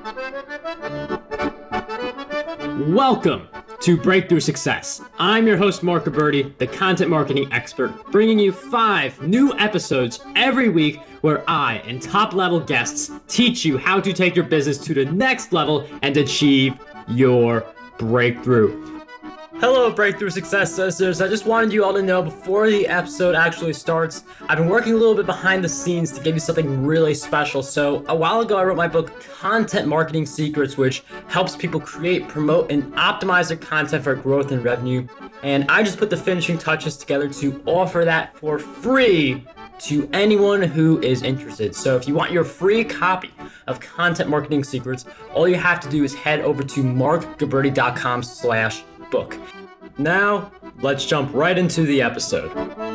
Welcome to Breakthrough Success. I'm your host, Mark Gabberty, the content marketing expert, bringing you 5 new episodes every week where I and top-level guests teach you how to take your business to the next level and achieve your breakthrough. Hello, Breakthrough Success listeners. I just wanted you all to know before the episode actually starts, I've been working a little bit behind the scenes to give you something really special. So a while ago, I wrote my book, Content Marketing Secrets, which helps people create, promote, and optimize their content for growth and revenue. And I just put the finishing touches together to offer that for free to anyone who is interested. So if you want your free copy of Content Marketing Secrets, all you have to do is head over to markgabberty.com/book. Now, let's jump right into the episode.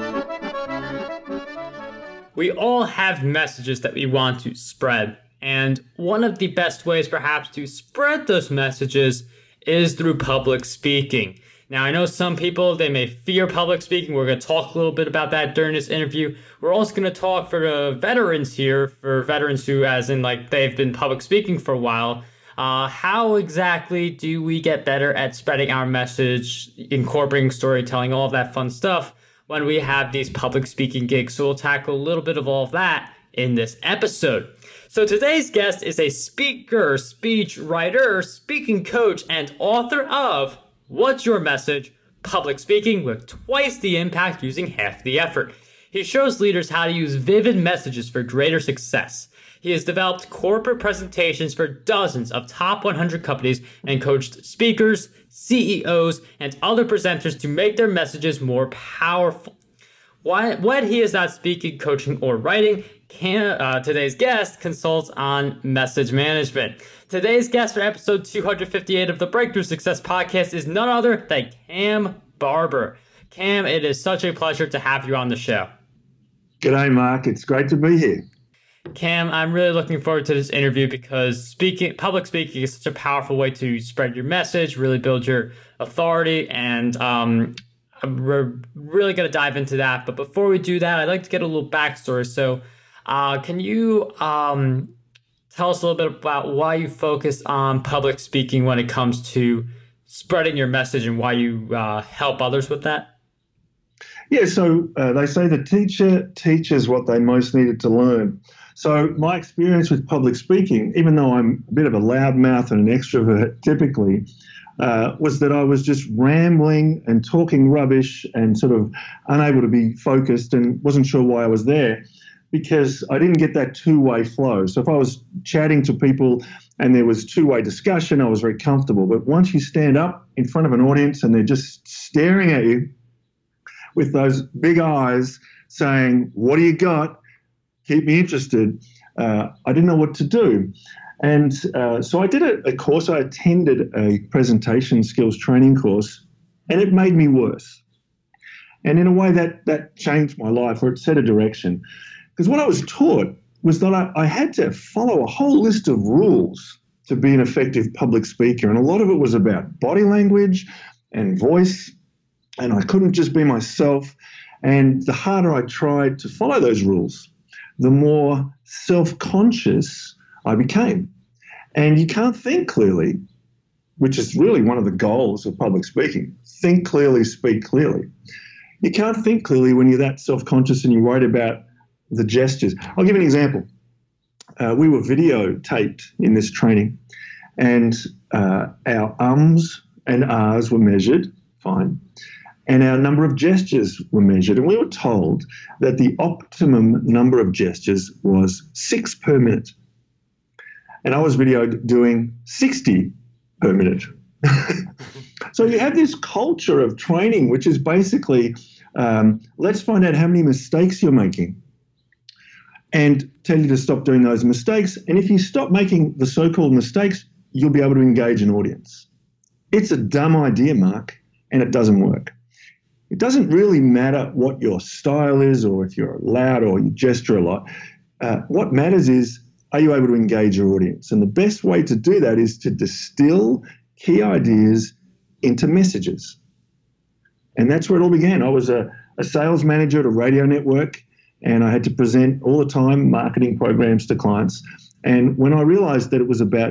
We all have messages that we want to spread, and one of the best ways perhaps to spread those messages is through public speaking. Now, I know some people, they may fear public speaking. We're going to talk a little bit about that during this interview. We're also going to talk for the veterans here, for veterans who, as in like they've been public speaking for a while. How exactly do we get better at spreading our message, incorporating storytelling, all of that fun stuff when we have these public speaking gigs? So we'll tackle a little bit of all of that in this episode. So today's guest is a speaker, speech writer, speaking coach, and author of What's Your Message? Public Speaking with Twice the Impact Using Half the Effort. He shows leaders how to use vivid messages for greater success. He has developed corporate presentations for dozens of top 100 companies and coached speakers, CEOs, and other presenters to make their messages more powerful. When he is not speaking, coaching, or writing, today's guest consults on message management. Today's guest for episode 258 of the Breakthrough Success Podcast is none other than Cam Barber. Cam, it is such a pleasure to have you on the show. G'day, Mark. It's great to be here. Cam, I'm really looking forward to this interview because public speaking is such a powerful way to spread your message, really build your authority, and we're really going to dive into that. But before we do that, I'd like to get a little backstory. So can you tell us a little bit about why you focus on public speaking when it comes to spreading your message and why you help others with that? Yeah, so they say the teacher teaches what they most needed to learn. So my experience with public speaking, even though I'm a bit of a loudmouth and an extrovert typically, was that I was just rambling and talking rubbish and sort of unable to be focused and wasn't sure why I was there because I didn't get that two-way flow. So if I was chatting to people and there was two-way discussion, I was very comfortable. But once you stand up in front of an audience and they're just staring at you with those big eyes saying, "What do you got? Keep me interested," I didn't know what to do. And so I did a course. I attended a presentation skills training course, and it made me worse. And in a way that changed my life, or it set a direction. Because what I was taught was that I had to follow a whole list of rules to be an effective public speaker. And a lot of it was about body language and voice, and I couldn't just be myself. And the harder I tried to follow those rules, the more self-conscious I became. And you can't think clearly, which is really one of the goals of public speaking. Think clearly, speak clearly. You can't think clearly when you're that self-conscious and you're worried about the gestures. I'll give you an example. We were videotaped in this training, and our ums and ahs were measured, fine. And our number of gestures were measured, and we were told that the optimum number of gestures was 6 per minute. And I was videoed doing 60 per minute. So you have this culture of training, which is basically, let's find out how many mistakes you're making and tell you to stop doing those mistakes. And if you stop making the so-called mistakes, you'll be able to engage an audience. It's a dumb idea, Mark, and it doesn't work. It doesn't really matter what your style is or if you're loud or you gesture a lot. What matters is, are you able to engage your audience? And the best way to do that is to distill key ideas into messages. And that's where it all began. I was a sales manager at a radio network, and I had to present all the time marketing programs to clients. And when I realized that it was about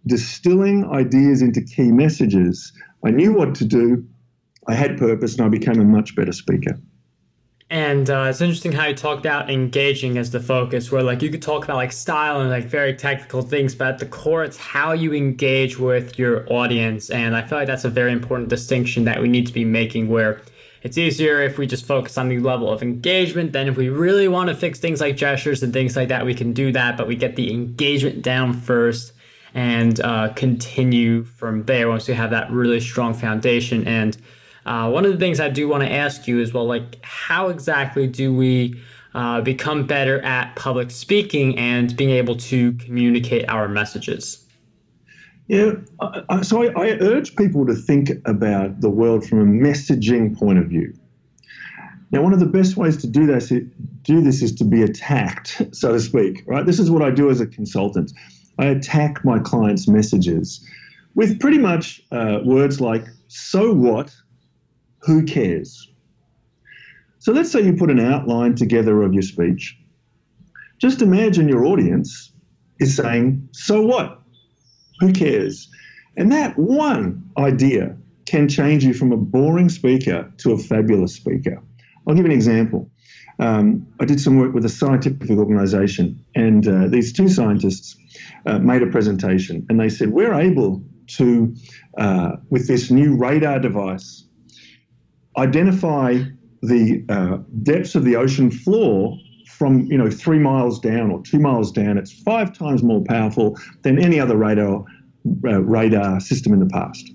distilling ideas into key messages, I knew what to do, I had purpose, and I became a much better speaker. And it's interesting how you talk about engaging as the focus, where like you could talk about like style and like very technical things, but at the core, it's how you engage with your audience. And I feel like that's a very important distinction that we need to be making, where it's easier if we just focus on the level of engagement. Then if we really want to fix things like gestures and things like that, we can do that, but we get the engagement down first and continue from there once we have that really strong foundation. And one of the things I do want to ask you is, well, like, how exactly do we become better at public speaking and being able to communicate our messages? Yeah, so I urge people to think about the world from a messaging point of view. Now, one of the best ways to do this is to be attacked, so to speak, right? This is what I do as a consultant. I attack my clients' messages with pretty much words like, so what? Who cares? So let's say you put an outline together of your speech. Just imagine your audience is saying, so what? Who cares? And that one idea can change you from a boring speaker to a fabulous speaker. I'll give you an example. I did some work with a scientific organization, and these two scientists made a presentation, and they said, we're able to, with this new radar device, identify the depths of the ocean floor from 3 miles down or 2 miles down. It's 5 times more powerful than any other radar system in the past.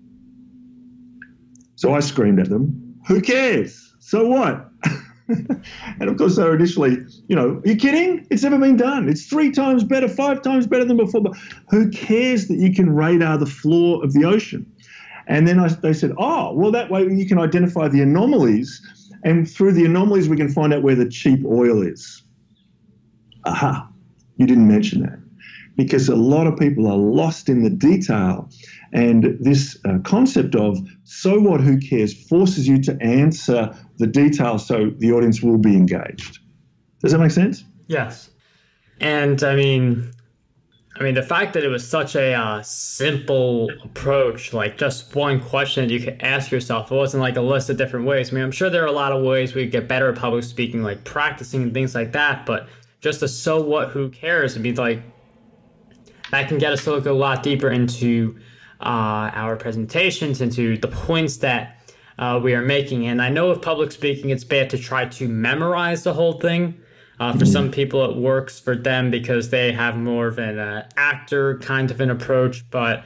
So I screamed at them, who cares? So what? And of course they were initially, are you kidding? It's never been done. It's 3 times better, 5 times better than before. But who cares that you can radar the floor of the ocean? And then they said, oh, well, that way you can identify the anomalies, and through the anomalies we can find out where the cheap oil is. Aha, you didn't mention that. Because a lot of people are lost in the detail, and this concept of so what, who cares, forces you to answer the detail so the audience will be engaged. Does that make sense? Yes. And I mean, the fact that it was such a simple approach, like just one question that you could ask yourself, it wasn't like a list of different ways. I'm sure there are a lot of ways we get better at public speaking, like practicing and things like that, but just a so what, who cares, would be like, that can get us to look a lot deeper into our presentations, into the points that we are making. And I know with public speaking, it's bad to try to memorize the whole thing. For some people, it works for them because they have more of an actor kind of an approach. But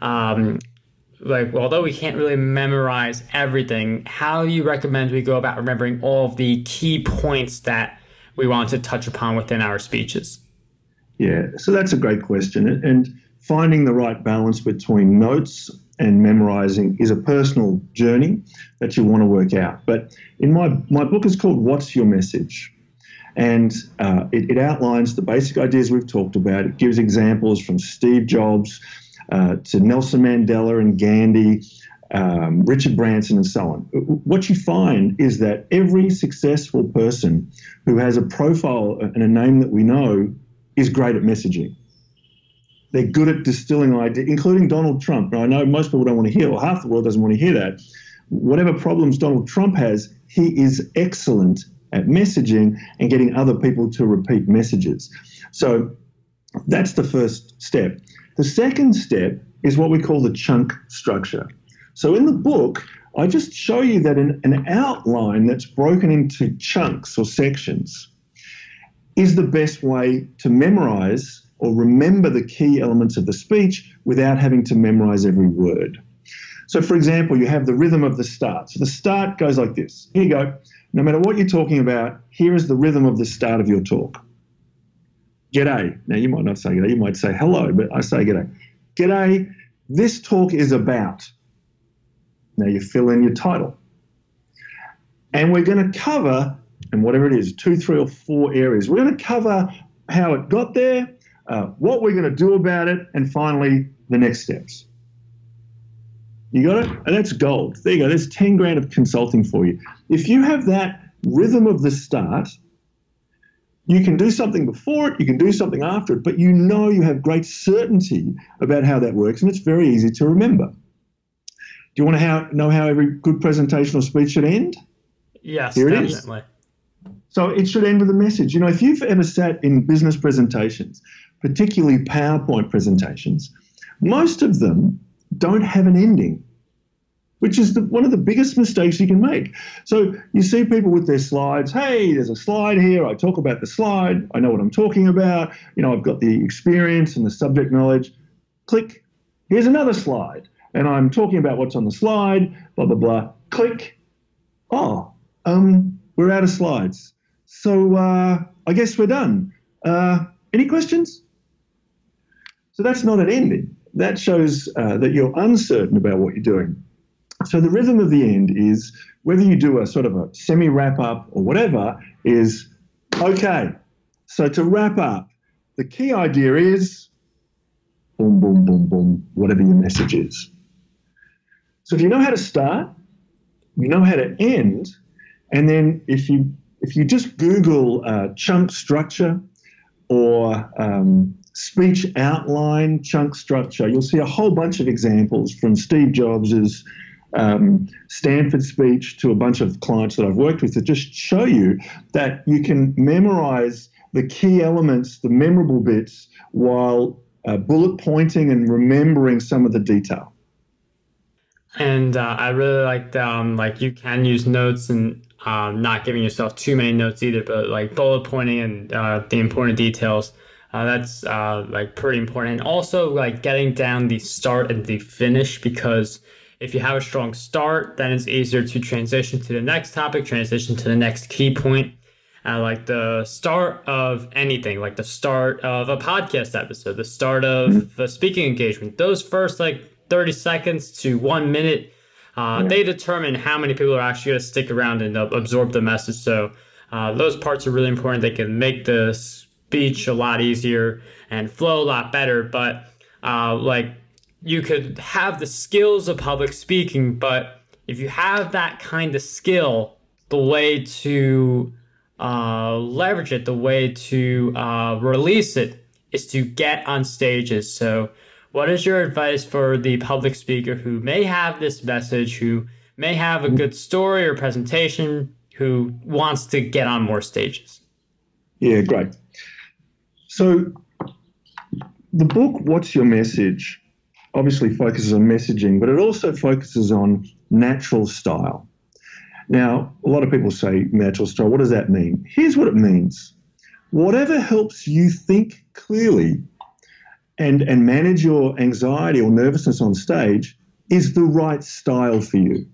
although we can't really memorize everything, how do you recommend we go about remembering all of the key points that we want to touch upon within our speeches? Yeah, so that's a great question. And finding the right balance between notes and memorizing is a personal journey that you want to work out. But in my book is called What's Your Message? And it outlines the basic ideas we've talked about. It gives examples from Steve Jobs to Nelson Mandela and Gandhi, Richard Branson, and so on. What you find is that every successful person who has a profile and a name that we know is great at messaging. They're good at distilling ideas, including Donald Trump. Now, I know most people don't want to hear, or half the world doesn't want to hear that. Whatever problems Donald Trump has, he is excellent at messaging and getting other people to repeat messages. So that's the first step. The second step is what we call the chunk structure. So in the book, I just show you that an outline that's broken into chunks or sections is the best way to memorize or remember the key elements of the speech without having to memorize every word. So for example, you have the rhythm of the start. So the start goes like this. Here you go. No matter what you're talking about, here is the rhythm of the start of your talk. G'day. Now, you might not say g'day. You might say hello, but I say g'day. G'day. This talk is about. Now, you fill in your title. And we're going to cover, and whatever it is, 2, 3, or 4 areas. We're going to cover how it got there, what we're going to do about it, and finally, the next steps. You got it? And that's gold. There you go. There's 10 grand of consulting for you. If you have that rhythm of the start, You can do something before it, you can do something after it, but you know you have great certainty about how that works, and it's very easy to remember. Do you want to know how every good presentation or speech should end? Yes, Here definitely. It is. So it should end with a message. If you've ever sat in business presentations, particularly PowerPoint presentations, most of them don't have an ending, which is one of the biggest mistakes you can make. So you see people with their slides. Hey, there's a slide here. I talk about the slide. I know what I'm talking about. I've got the experience and the subject knowledge. Click. Here's another slide. And I'm talking about what's on the slide, blah, blah, blah. Click. Oh, we're out of slides. So I guess we're done. Any questions? So that's not an ending. That shows that you're uncertain about what you're doing. So the rhythm of the end is, whether you do a sort of a semi-wrap up or whatever, is, okay, so to wrap up, the key idea is boom, boom, boom, boom, whatever your message is. So if you know how to start, you know how to end, and then if you just Google chunk structure or speech outline chunk structure, you'll see a whole bunch of examples from Steve Jobs' Stanford speech to a bunch of clients that I've worked with that just show you that you can memorize the key elements, the memorable bits, while bullet pointing and remembering some of the detail. And I really like you can use notes and not giving yourself too many notes either, but like bullet pointing and the important details. That's pretty important. And also like getting down the start and the finish, because if you have a strong start, then it's easier to transition to the next topic, transition to the next key point. Like the start of anything, like the start of a podcast episode, the start of a speaking engagement, those first 30 seconds to 1 minute, they determine how many people are actually going to stick around and absorb the message. So those parts are really important. They can make the speech a lot easier and flow a lot better. But you could have the skills of public speaking, but if you have that kind of skill, the way to leverage it, the way to release it, is to get on stages. So what is your advice for the public speaker who may have this message, who may have a good story or presentation, who wants to get on more stages? Yeah, great. So the book, What's Your Message, obviously focuses on messaging, but it also focuses on natural style. Now, a lot of people say natural style. What does that mean? Here's what it means. Whatever helps you think clearly and manage your anxiety or nervousness on stage is the right style for you.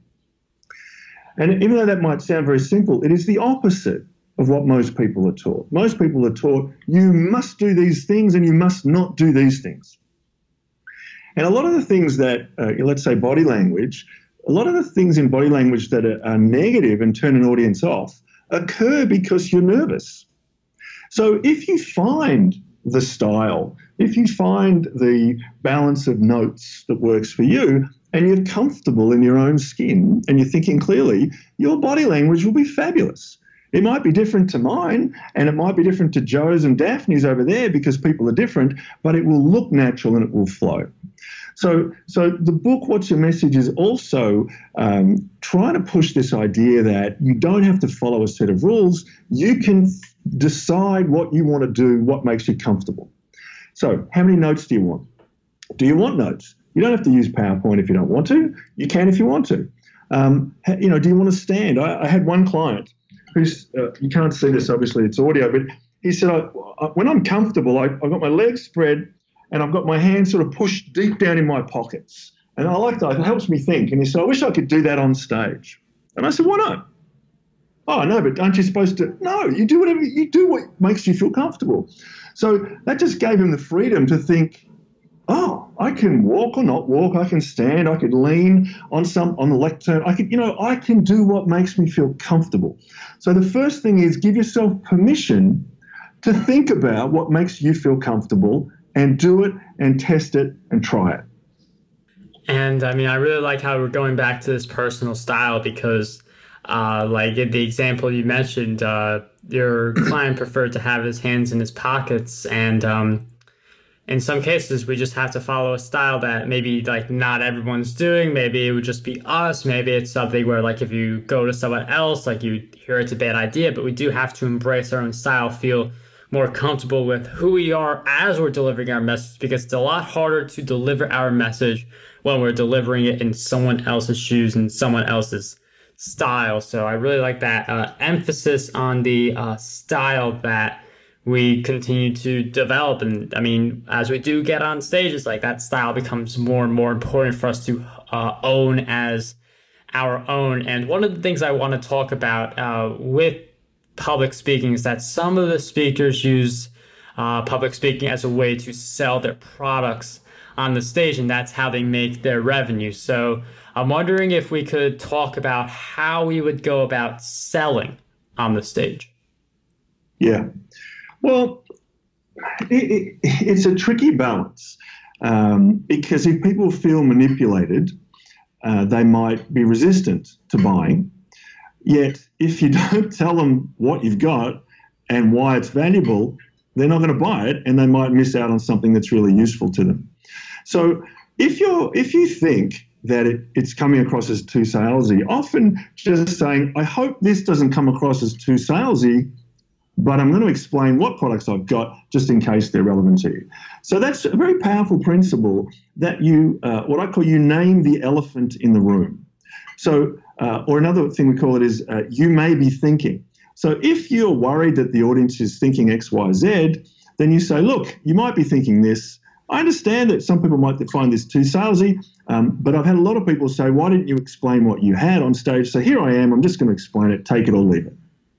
And even though that might sound very simple, it is the opposite of what most people are taught. Most people are taught you must do these things and you must not do these things. And a lot of the things that, let's say body language, a lot of the things in body language that are negative and turn an audience off occur because you're nervous. So if you find the style, if you find the balance of notes that works for you, and you're comfortable in your own skin and you're thinking clearly, your body language will be fabulous. It might be different to mine, and it might be different to Joe's and Daphne's over there because people are different, but it will look natural and it will flow. So the book, What's Your Message, is also trying to push this idea that you don't have to follow a set of rules. You can decide what you want to do, what makes you comfortable. So how many notes do you want? Do you want notes? You don't have to use PowerPoint if you don't want to. You can if you want to. Do you want to stand? I had one client who's, you can't see this, obviously it's audio, but he said, when I'm comfortable, I've got my legs spread and I've got my hands sort of pushed deep down in my pockets. And I like that. It helps me think. And he said, I wish I could do that on stage. And I said, why not? Oh, no, but aren't you supposed to? No, you do whatever, you do what makes you feel comfortable. So that just gave him the freedom to think, oh, I can walk or not walk. I can stand. I could lean on the lectern. I can do what makes me feel comfortable. So the first thing is give yourself permission to think about what makes you feel comfortable and do it and test it and try it. And I mean, I really like how we're going back to this personal style because Like in the example you mentioned, your client preferred to have his hands in his pockets, and in some cases, we just have to follow a style that maybe like not everyone's doing. Maybe it would just be us. Maybe it's something where like if you go to someone else, like you hear it's a bad idea, but we do have to embrace our own style, feel more comfortable with who we are as we're delivering our message, because it's a lot harder to deliver our message when we're delivering it in someone else's shoes and someone else's style. So I really like that emphasis on the style that we continue to develop. And I mean, as we do get on stages, like that style becomes more and more important for us to own as our own. And one of the things I want to talk about with public speaking is that some of the speakers use public speaking as a way to sell their products on the stage, and that's how they make their revenue. So I'm wondering if we could talk about how we would go about selling on the stage. Yeah. Well, it's a tricky balance because if people feel manipulated, they might be resistant to buying. Yet, if you don't tell them what you've got and why it's valuable, they're not going to buy it, and they might miss out on something that's really useful to them. So, if you think that it's coming across as too salesy, often just saying, "I hope this doesn't come across as too salesy, but I'm going to explain what products I've got just in case they're relevant to you." So that's a very powerful principle that you, what I call you name the elephant in the room. So, or another thing we call it is you may be thinking. So if you're worried that the audience is thinking X, Y, Z, then you say, look, you might be thinking this. I understand that some people might find this too salesy, but I've had a lot of people say, why didn't you explain what you had on stage? So here I am, I'm just going to explain it, take it or leave it.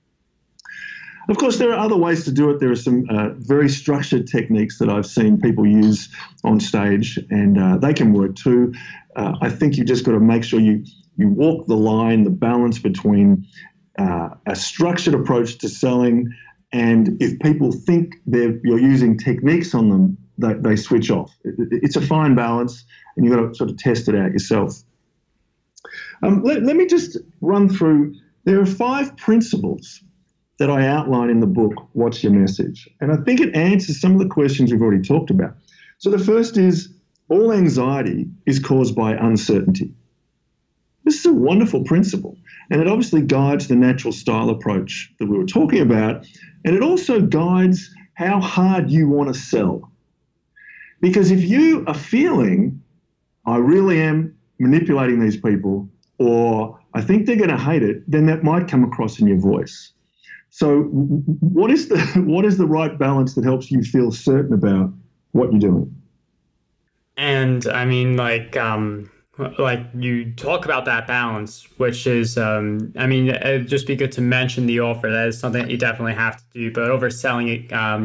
Of course, there are other ways to do it. There are some very structured techniques that I've seen people use on stage, and they can work too. I think you just got to make sure you walk the line, the balance between a structured approach to selling, and if people think you're using techniques on them, they switch off. It's a fine balance, and you've got to sort of test it out yourself. Let me just run through. There are 5 principles that I outline in the book, What's Your Message? And I think it answers some of the questions we've already talked about. So the first is, all anxiety is caused by uncertainty. This is a wonderful principle, and it obviously guides the natural style approach that we were talking about, and it also guides how hard you want to sell. Because if you are feeling, I really am manipulating these people, or I think they're going to hate it, then that might come across in your voice. So what is the right balance that helps you feel certain about what you're doing? And I mean, like you talk about that balance, which is, it'd just be good to mention the offer. That is something that you definitely have to do, but overselling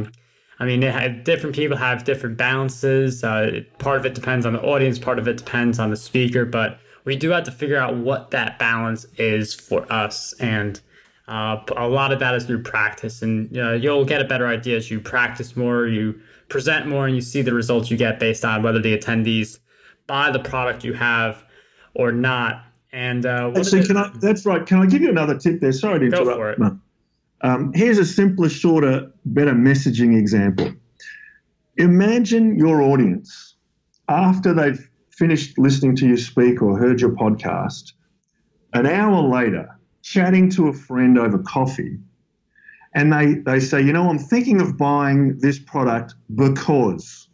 it, different people have different balances. Part of it depends on the audience, part of it depends on the speaker, but we do have to figure out what that balance is for us. And a lot of that is through practice, and you'll get a better idea as you practice more, you present more, and you see the results you get based on whether the attendees buy the product you have or not. And actually, that's right. Can I give you another tip there? Sorry to interrupt. Go for it. No. Here's a simpler, shorter, better messaging example. Imagine your audience, after they've finished listening to you speak or heard your podcast, an hour later, chatting to a friend over coffee, and they say, I'm thinking of buying this product because.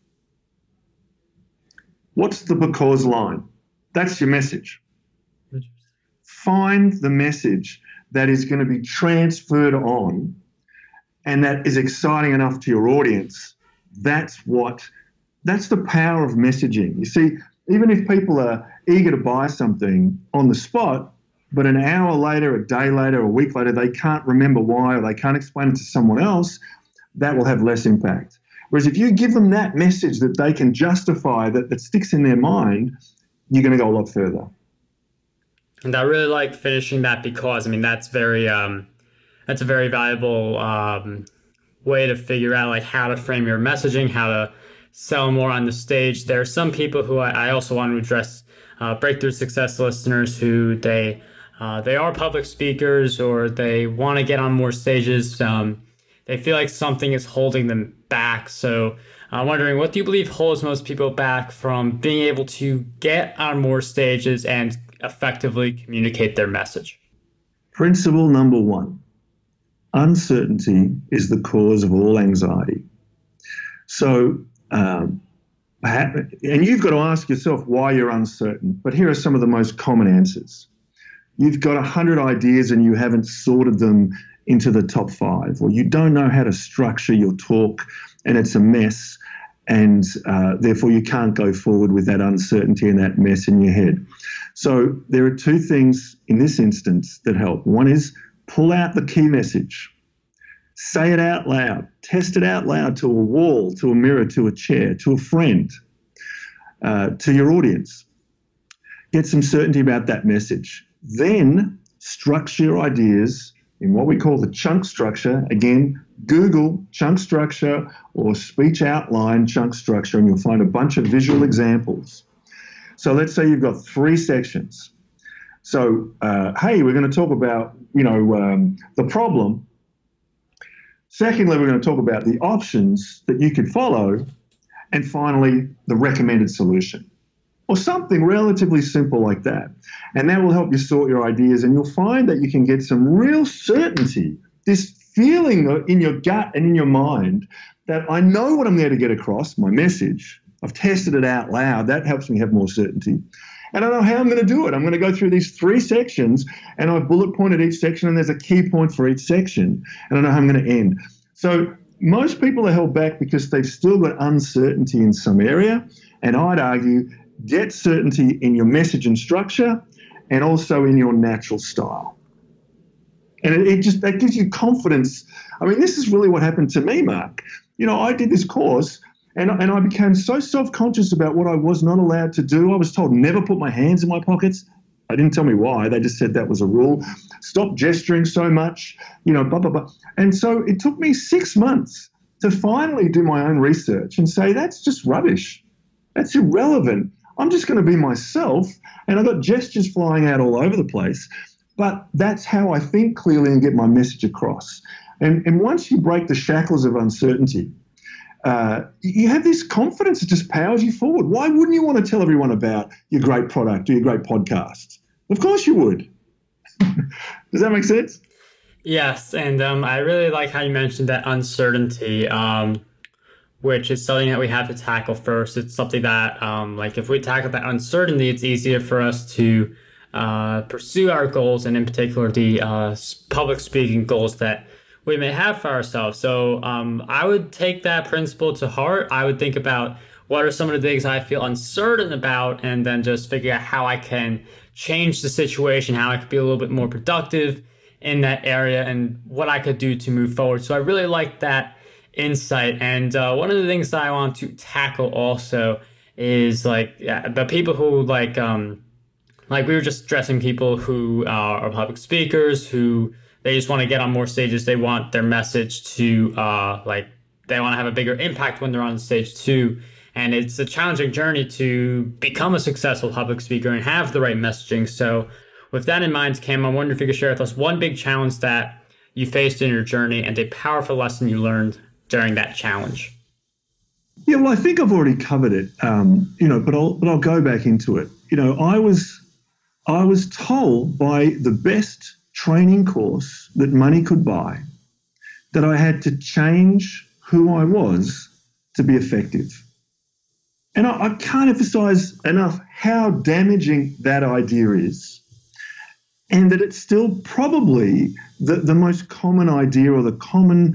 What's the because line? That's your message. Find the message that is going to be transferred on and that is exciting enough to your audience. That's the power of messaging. You see, even if people are eager to buy something on the spot, but an hour later, a day later, a week later, they can't remember why, or they can't explain it to someone else, that will have less impact. Whereas if you give them that message that they can justify, that sticks in their mind, you're going to go a lot further. And I really like finishing that because, that's a very valuable way to figure out like how to frame your messaging, how to sell more on the stage. There are some people who I also want to address, breakthrough success listeners, who they they are public speakers or they want to get on more stages. They feel like something is holding them back. So I'm wondering, what do you believe holds most people back from being able to get on more stages and effectively communicate their message? Principle number one, uncertainty is the cause of all anxiety. So, and you've got to ask yourself why you're uncertain. But here are some of the most common answers. You've got 100 ideas and you haven't sorted them into the top 5, or you don't know how to structure your talk and it's a mess, and therefore you can't go forward with that uncertainty and that mess in your head. So there are 2 things in this instance that help. One is pull out the key message. Say it out loud. Test it out loud to a wall, to a mirror, to a chair, to a friend, to your audience. Get some certainty about that message. Then structure your ideas in what we call the chunk structure. Again, Google chunk structure or speech outline chunk structure, and you'll find a bunch of visual examples. So let's say you've got 3 sections. So, hey, we're going to talk about, the problem. Secondly, we're going to talk about the options that you could follow. And finally, the recommended solution, or something relatively simple like that. And that will help you sort your ideas, and you'll find that you can get some real certainty, this feeling in your gut and in your mind that I know what I'm there to get across, my message. I've tested it out loud. That helps me have more certainty. And I know how I'm going to do it. I'm going to go through these 3 sections, and I've bullet pointed each section, and there's a key point for each section, and I know how I'm going to end. So most people are held back because they've still got uncertainty in some area, and I'd argue get certainty in your message and structure and also in your natural style. And that gives you confidence. I mean, this is really what happened to me, Mark. I did this course, and I became so self-conscious about what I was not allowed to do. I was told never put my hands in my pockets. They didn't tell me why. They just said that was a rule. Stop gesturing so much, blah, blah, blah. And so it took me 6 months to finally do my own research and say, that's just rubbish. That's irrelevant. I'm just going to be myself. And I've got gestures flying out all over the place. But that's how I think clearly and get my message across. And once you break the shackles of uncertainty, you have this confidence that just powers you forward. Why wouldn't you want to tell everyone about your great product or your great podcast? Of course you would. Does that make sense? Yes, and I really like how you mentioned that uncertainty, which is something that we have to tackle first. It's something that, if we tackle that uncertainty, it's easier for us to pursue our goals, and in particular the public speaking goals that we may have for ourselves. So I would take that principle to heart. I would think about what are some of the things I feel uncertain about, and then just figure out how I can change the situation, how I could be a little bit more productive in that area, and what I could do to move forward. So I really like that insight. And one of the things that I want to tackle also is the people who we were just addressing people who are public speakers, who they just want to get on more stages. They want their message to they want to have a bigger impact when they're on stage too. And it's a challenging journey to become a successful public speaker and have the right messaging. So with that in mind, Cam, I wonder if you could share with us one big challenge that you faced in your journey and a powerful lesson you learned during that challenge. Yeah, well, I think I've already covered it, but I'll go back into it. I was told by the best training course that money could buy that I had to change who I was to be effective. And I can't emphasize enough how damaging that idea is, and that it's still probably the most common idea or the common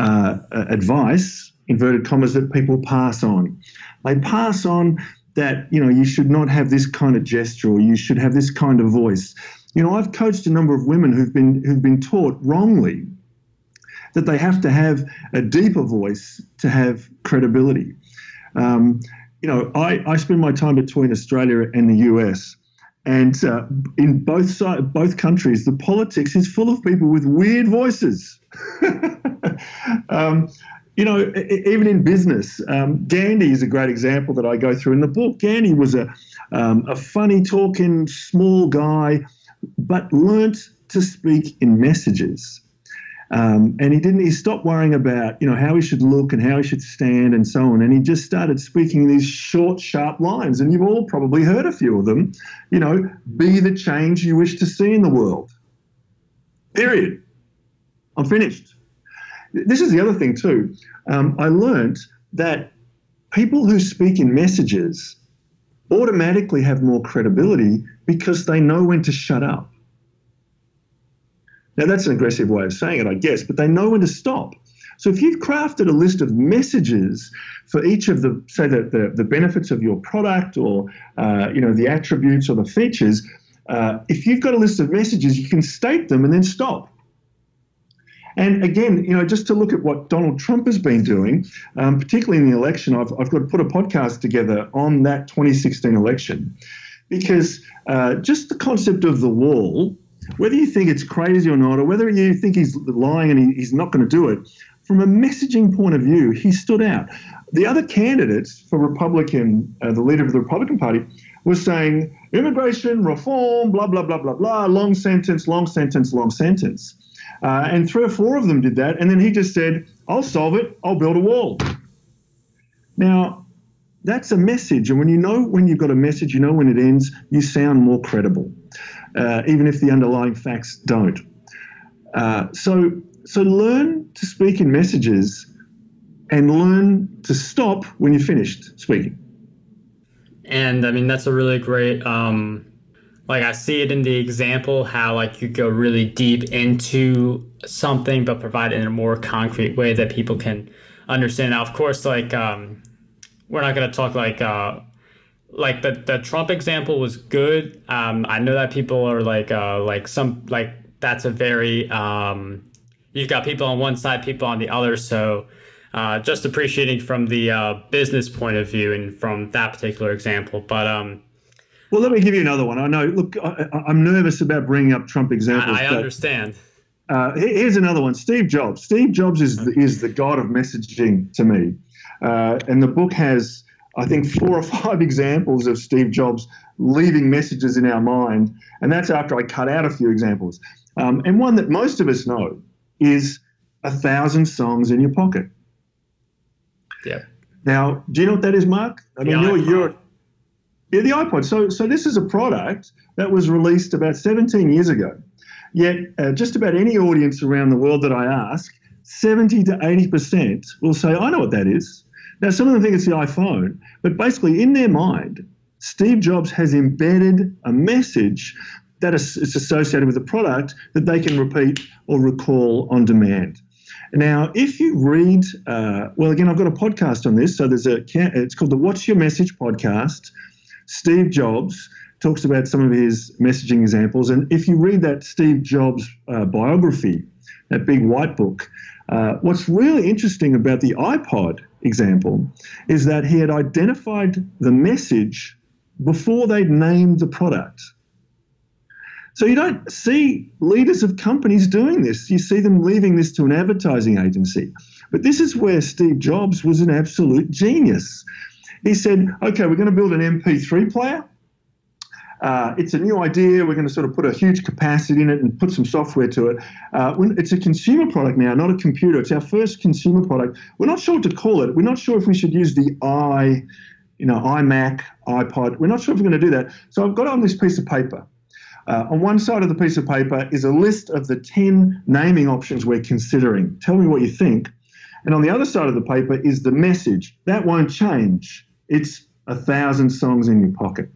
advice, inverted commas, that people pass on. They pass on that, you should not have this kind of gesture, or you should have this kind of voice. I've coached a number of women who've been taught wrongly that they have to have a deeper voice to have credibility. I spend my time between Australia and the US, and in both countries, the politics is full of people with weird voices. Even in business, Gandhi is a great example that I go through in the book. Gandhi was a funny talking small guy but learnt to speak in messages. And he stopped worrying about, how he should look and how he should stand and so on. And he just started speaking these short, sharp lines. And you've all probably heard a few of them. Be the change you wish to see in the world. Period. I'm finished. This is the other thing too. I learned that people who speak in messages automatically have more credibility because they know when to shut up. Now, that's an aggressive way of saying it, I guess, but they know when to stop. So if you've crafted a list of messages for each of the benefits of your product or, the attributes or the features, if you've got a list of messages, you can state them and then stop. And again, just to look at what Donald Trump has been doing, particularly in the election, I've got to put a podcast together on that 2016 election because just the concept of the wall, whether you think it's crazy or not, or whether you think he's lying and he's not going to do it, from a messaging point of view, he stood out. The other candidates for Republican, the leader of the Republican Party, was saying immigration reform, blah, blah, blah, blah, blah, long sentence, long sentence, long sentence. And 3 or 4 of them did that. And then he just said, I'll solve it. I'll build a wall. Now, that's a message. And when you've got a message, you know when it ends, you sound more credible, even if the underlying facts don't. So learn to speak in messages and learn to stop when you're finished speaking. And I mean, that's a really great, I see it in the example, how you go really deep into something, but provide it in a more concrete way that people can understand. Now, of course, we're not going to talk the Trump example was good. I know that people are that's a very, you've got people on one side, people on the other. So just appreciating from the business point of view and from that particular example. But well, let me give you another one. I know, look, I'm nervous about bringing up Trump examples. I understand. Here's another one. Steve Jobs. Steve Jobs is the god of messaging to me. And the book has, I think, 4 or 5 examples of Steve Jobs leaving messages in our mind. And that's after I cut out a few examples. And one that most of us know is 1,000 songs in your pocket. Yeah. Now, do you know what that is, Mark? I mean, you're the iPod. So this is a product that was released about 17 years ago. Yet just about any audience around the world that I ask, 70 to 80% will say, I know what that is. Now, some of them think it's the iPhone, but basically in their mind, Steve Jobs has embedded a message that is associated with the product that they can repeat or recall on demand. Now, if you read, again, I've got a podcast on this. So it's called the What's Your Message podcast. Steve Jobs talks about some of his messaging examples. And if you read that Steve Jobs biography, that big white book, what's really interesting about the iPod example is that he had identified the message before they'd named the product. So you don't see leaders of companies doing this. You see them leaving this to an advertising agency. But this is where Steve Jobs was an absolute genius. He said, okay, we're going to build an MP3 player. It's a new idea. We're going to sort of put a huge capacity in it and put some software to it. It's a consumer product now, not a computer. It's our first consumer product. We're not sure what to call it. We're not sure if we should use the iMac, iPod. We're not sure if we're going to do that. So I've got on this piece of paper. On one side of the piece of paper is a list of the 10 naming options we're considering. Tell me what you think. And on the other side of the paper is the message. That won't change. It's 1,000 songs in your pocket.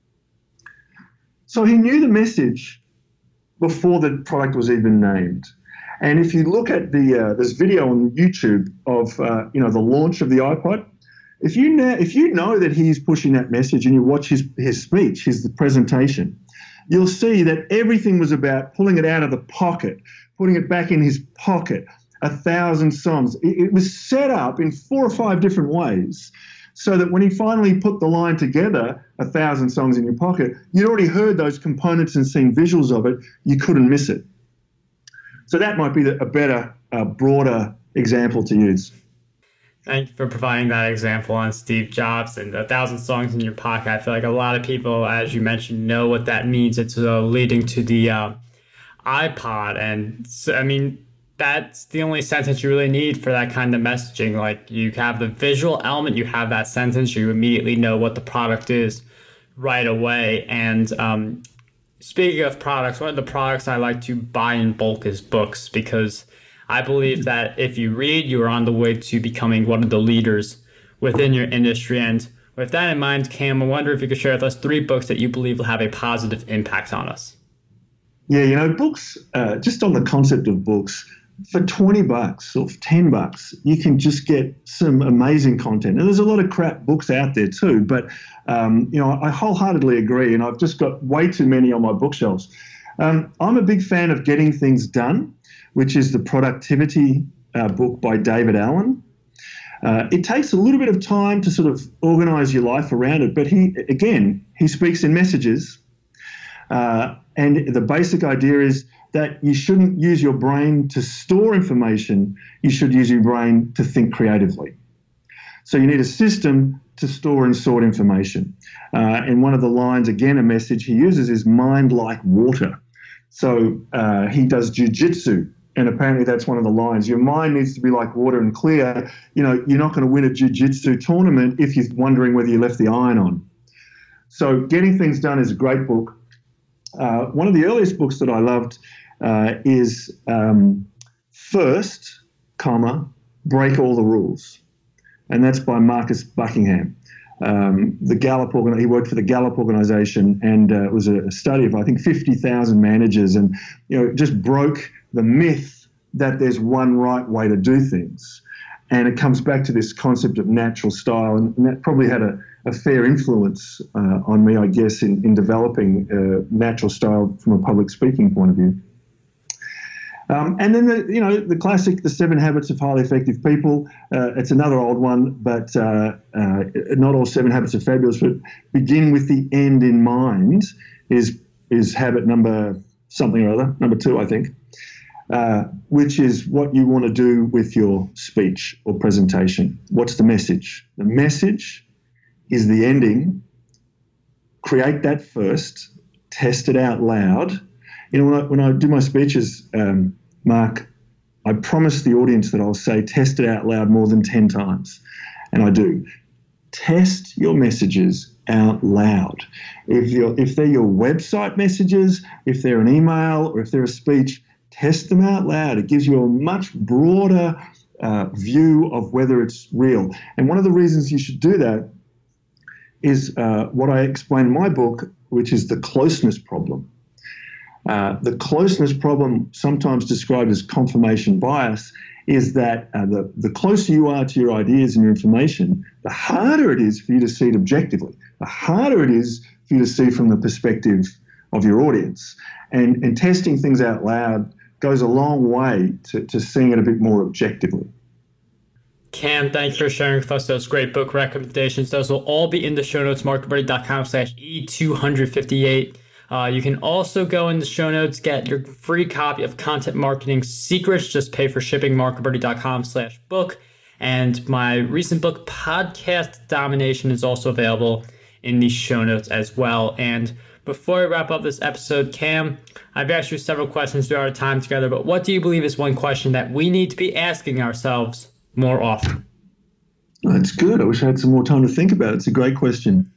So he knew the message before the product was even named. And if you look at this video on YouTube of the launch of the iPod, if you know that he's pushing that message and you watch his speech, his presentation, you'll see that everything was about pulling it out of the pocket, putting it back in his pocket, 1,000 songs. It was set up in 4 or 5 different ways so that when he finally put the line together, 1,000 songs in your pocket, you'd already heard those components and seen visuals of it. You couldn't miss it. So that might be a better, broader example to use. Thank you for providing that example on Steve Jobs and 1,000 songs in your pocket. I feel like a lot of people, as you mentioned, know what that means. It's leading to the iPod. And so, I mean, that's the only sentence you really need for that kind of messaging. Like, you have the visual element, you have that sentence, you immediately know what the product is right away. And speaking of products, one of the products I like to buy in bulk is books, because I believe that if you read, you are on the way to becoming one of the leaders within your industry. And with that in mind, Cam, I wonder if you could share with us 3 books that you believe will have a positive impact on us. Yeah, books, just on the concept of books, for $20 or $10, you can just get some amazing content. And there's a lot of crap books out there too, but, I wholeheartedly agree, and I've just got way too many on my bookshelves. I'm a big fan of Getting Things Done, which is the productivity book by David Allen. It takes a little bit of time to sort of organize your life around it, but he speaks in messages. And the basic idea is that you shouldn't use your brain to store information. You should use your brain to think creatively. So you need a system to store and sort information. And one of the lines, again, a message he uses is mind like water. So he does jiu-jitsu. And apparently that's one of the lines. Your mind needs to be like water and clear. You're not going to win a jiu-jitsu tournament if you're wondering whether you left the iron on. So Getting Things Done is a great book. One of the earliest books that I loved is First, Break All the Rules. And that's by Marcus Buckingham. The Gallup he worked for the Gallup organization, and it was a study of, I think, 50,000 managers, and just broke the myth that there's one right way to do things. And it comes back to this concept of natural style, and that probably had a fair influence on me, I guess, in developing natural style from a public speaking point of view. And then the classic, The 7 Habits of Highly Effective People. It's another old one, but not all 7 habits are fabulous. But begin with the end in mind is habit number something or other, number 2, I think, which is what you want to do with your speech or presentation. What's the message? The message is the ending. Create that first. Test it out loud. When I do my speeches, Mark, I promise the audience that I'll say test it out loud more than 10 times. And I do. Test your messages out loud. If they're your website messages, if they're an email, or if they're a speech, test them out loud. It gives you a much broader view of whether it's real. And one of the reasons you should do that is what I explain in my book, which is the closeness problem. The closeness problem, sometimes described as confirmation bias, is that the closer you are to your ideas and your information, the harder it is for you to see it objectively. The harder it is for you to see from the perspective of your audience. And testing things out loud goes a long way to seeing it a bit more objectively. Cam, thanks for sharing with us those great book recommendations. Those will all be in the show notes, marketbuddy.com/E258. You can also go in the show notes, get your free copy of Content Marketing Secrets. Just pay for shipping, marketbuddy.com/book. And my recent book, Podcast Domination, is also available in the show notes as well. And before we wrap up this episode, Cam, I've asked you several questions throughout our time together, but what do you believe is one question that we need to be asking ourselves more often? That's good. I wish I had some more time to think about it. It's a great question.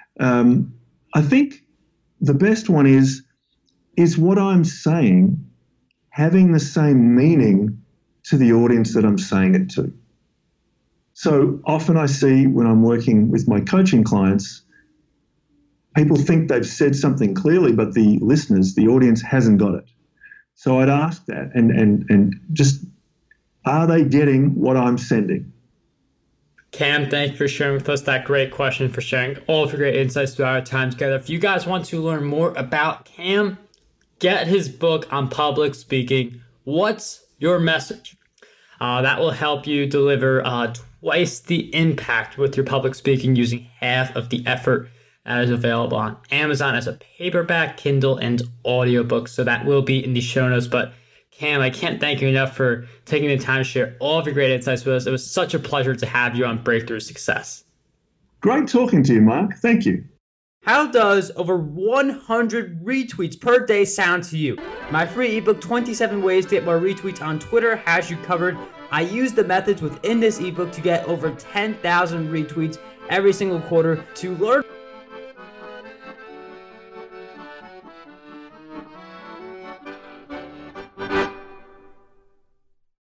I think the best one is what I'm saying having the same meaning to the audience that I'm saying it to? So often I see when I'm working with my coaching clients, people think they've said something clearly, but the listeners, the audience hasn't got it. So I'd ask that and just, are they getting what I'm sending? Cam, thank you for sharing with us that great question, for sharing all of your great insights throughout our time together. If you guys want to learn more about Cam, get his book on public speaking, What's Your Message? That will help you deliver twice the impact with your public speaking using half of the effort. That is available on Amazon as a paperback, Kindle, and audiobook. So that will be in the show notes. But Cam, I can't thank you enough for taking the time to share all of your great insights with us. It was such a pleasure to have you on Breakthrough Success. Great talking to you, Mark. Thank you. How does over 100 retweets per day sound to you? My free ebook, 27 Ways to Get More Retweets on Twitter, has you covered. I use the methods within this ebook to get over 10,000 retweets every single quarter. To learn